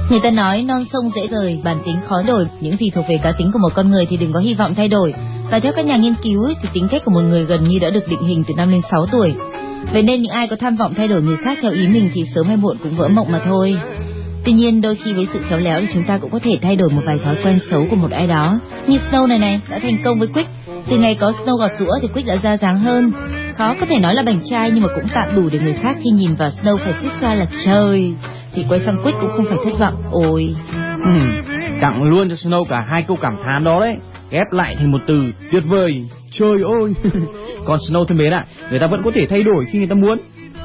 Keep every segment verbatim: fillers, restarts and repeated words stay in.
Người ta nói non sông dễ rời, bản tính khó đổi. Những gì thuộc về cá tính của một con người thì đừng có hy vọng thay đổi. Và theo các nhà nghiên cứu thì tính cách của một người gần như đã được định hình từ năm lên sáu tuổi. Vậy nên những ai có tham vọng thay đổi người khác theo ý mình thì sớm hay muộn cũng vỡ mộng mà thôi. Tuy nhiên đôi khi với sự khéo léo thì chúng ta cũng có thể thay đổi một vài thói quen xấu của một ai đó. Như Snow này này đã thành công với Quick. Từ ngày có Snow gọt giũa thì Quick đã ra dáng hơn. Khó có thể nói là bảnh trai nhưng mà cũng tạm đủ để người khác khi nhìn vào Snow phải suýt xoa là trời. Thì quay sang Quick cũng không phải thất vọng. Ôi. Ừ, tặng luôn cho Snow cả hai câu cảm thán đó đấy. Ghép lại thành một từ tuyệt vời. Trời ơi. Còn Snow thân mến ạ, người ta vẫn có thể thay đổi khi người ta muốn.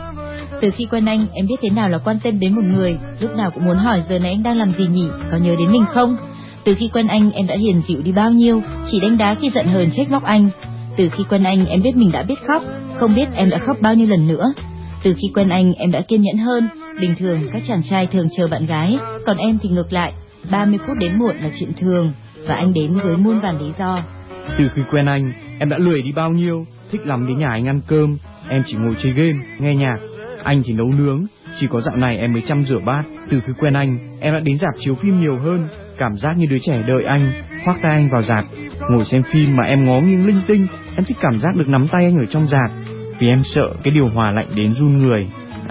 Từ khi quen anh, em biết thế nào là quan tâm đến một người. Lúc nào cũng muốn hỏi giờ này anh đang làm gì nhỉ, có nhớ đến mình không. Từ khi quen anh, em đã hiền dịu đi bao nhiêu, chỉ đánh đá khi giận hờn trách móc anh. Từ khi quen anh, em biết mình đã biết khóc, không biết em đã khóc bao nhiêu lần nữa. Từ khi quen anh, em đã kiên nhẫn hơn. Bình thường các chàng trai thường chờ bạn gái, còn em thì ngược lại, ba mươi phút đến muộn là chuyện thường, và anh đến với muôn vàn lý do. Từ khi quen anh, em đã lười đi bao nhiêu, thích lắm đến nhà anh ăn cơm, em chỉ ngồi chơi game, nghe nhạc. Anh thì nấu nướng, chỉ có dạo này em mới chăm rửa bát. Từ khi quen anh, em đã đến rạp chiếu phim nhiều hơn, cảm giác như đứa trẻ đợi anh, khoác tay anh vào rạp, ngồi xem phim mà em ngó nghiêng linh tinh. Em thích cảm giác được nắm tay anh ở trong rạp, vì em sợ cái điều hòa lạnh đến run người.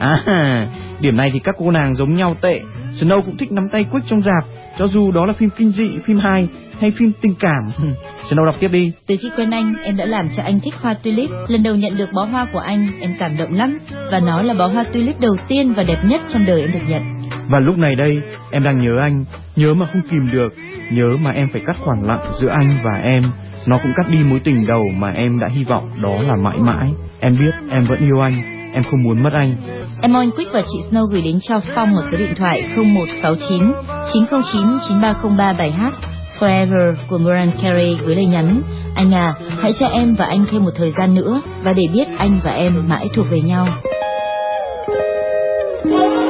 À, điểm này thì các cô nàng giống nhau tệ. Snow cũng thích nắm tay Quick trong rạp, cho dù đó là phim kinh dị, phim hài hay phim tình cảm. Snow đọc tiếp đi. Từ khi quen anh, em đã làm cho anh thích hoa tulip. Lần đầu nhận được bó hoa của anh, em cảm động lắm, và nó là bó hoa tulip đầu tiên và đẹp nhất trong đời em được nhận. Và lúc này đây, em đang nhớ anh, nhớ mà không kìm được, nhớ mà em phải cắt khoảng lặng giữa anh và em. Nó cũng cắt đi mối tình đầu mà em đã hy vọng đó là mãi mãi. Em biết em vẫn yêu anh, em không muốn mất anh. Em mong anh Quick và chị Snow gửi đến cho Phong một số điện thoại không một sáu chín chín không chín chín ba không ba bài hát Forever của Mariah Carey với lời nhắn: anh à, hãy cho em và anh thêm một thời gian nữa, và để biết anh và em mãi thuộc về nhau.